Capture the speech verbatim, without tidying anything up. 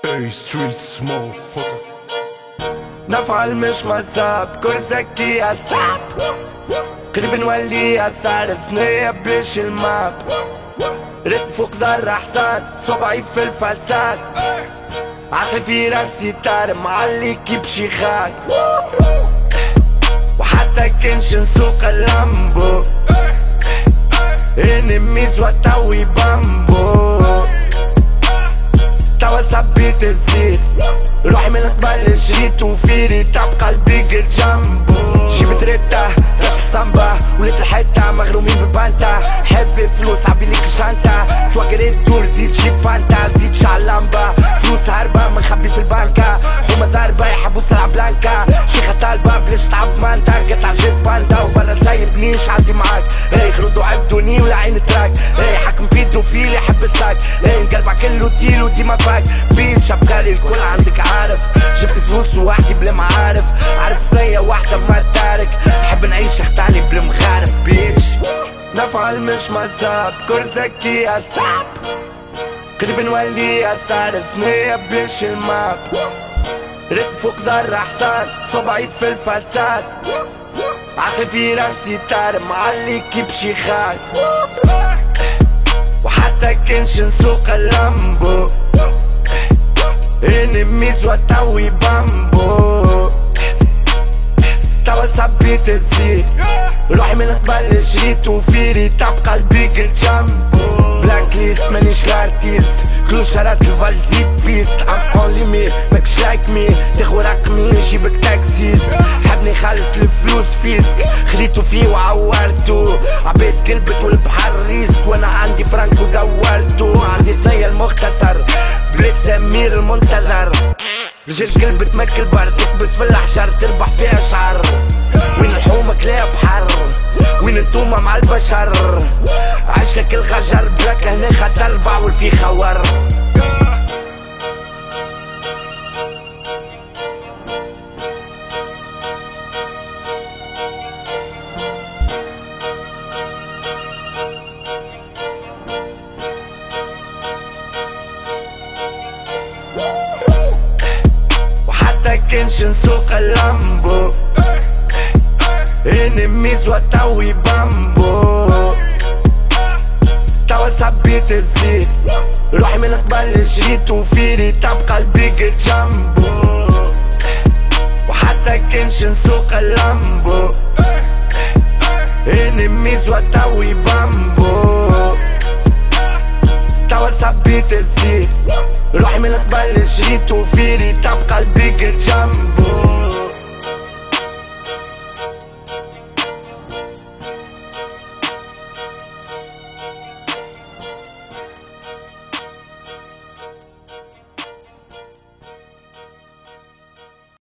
Hey streets motherfucker. نفعل مش مذهب كرسكي أصعب قريب نولي أثار ثنية بليش الماب رد فوق زر حسان صبعي في الفساد عقلي في راسي تار معلي كيب شيخات وحتى كنش نسوق اللامبو انميز وتوي بامبو توا سبيت الزيت روحي من قبل شريت وفيري تبقى البيجر جنبو جيبت ريتا رشح صنبا وليت الحيطة مغرومين ببانتا حبي فلوس عبي ليك شانتا سواقري تدور زيد جيب فانتا زيد شعلامبا فلوس هاربة منخبي في البانكا حومة ضاربة يحبوا سلعة بلانكا شيخة طالبة بليش تعب مانتا قطع جيت باندا وبرا سايبنيش عندي معاك اي خردوا عبدوني ولا عين تراك اي حكم بيدوفيل يحب الساك اي نقلبع كله تيل وديما فاك بيت شبكالي الكل عندك عارف جبت فلوس وحدي بلا معارف عارف ثنية واحدة ما تارك نحب نعيش اختاني بلا مخارف بيتش نفعل مش مذهب كرسكي أصعب قريب نولي أثار ثنية بليش الماب رد فوق زر حسان صبعي في الفساد عقلي في راسي تار معلي كيب شيخات وحتى كنش نسوق اللامبو انميز وتوي بامبو توا سبيت الزيت روحي من قبل شريت وفيري تبقى البيجر جنبو بلاك ليست مانيش الارتيست كل شرات الفالزيت بيست ام اونلي مي ماكش لايك مي تاخو رقمي نجيبك تاكسيست حبني خالص الفلوس فيسك خليتو فيه وعورتو عبيت قلبت والبحر ريسك وانا عندي فرانك ودورتو عندي ثنية المختصر بليت سمير المنتظر رجال قلب تمكل برد تكبس في الحجر تربح فيها شعر وين الحومة كلاب بحر وين انتوما مع البشر عشلك الخجر بلاك هنا خطر بعول في خوار كنش نسوق اللامبو انميز وتوي بامبو توا سبيت الزيت روحي من قبل شريت وفيري تبقى البيجر جنبو وحتى كنش نسوق اللامبو انميز وتوي بامبو توا سبيت الزيت روحي من قبل شريت وفيري تبقى البيجر جنبو